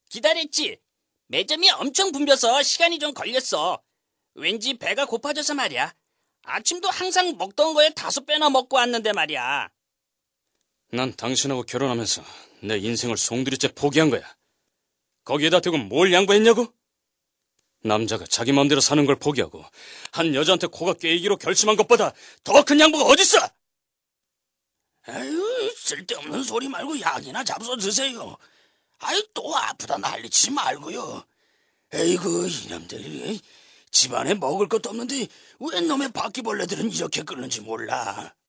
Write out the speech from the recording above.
기다렸지. 매점이 엄청 붐벼서 시간이 좀 걸렸어. 왠지 배가 고파져서 말이야. 아침도 항상 먹던 거에 5배나 먹고 왔는데 말이야. 난 당신하고 결혼하면서 내 인생을 송두리째 포기한 거야. 거기에다 대고 뭘 양보했냐고? 남자가 자기 마음대로 사는 걸 포기하고 한 여자한테 코가 깨이기로 결심한 것보다 더 큰 양보가 어딨어? 에휴, 쓸데없는 소리 말고 약이나 잡숴 드세요. 아이, 또 아프다 난리치지 말고요. 에이구, 이놈들. 집안에 먹을 것도 없는데 웬 놈의 바퀴벌레들은 이렇게 끓는지 몰라.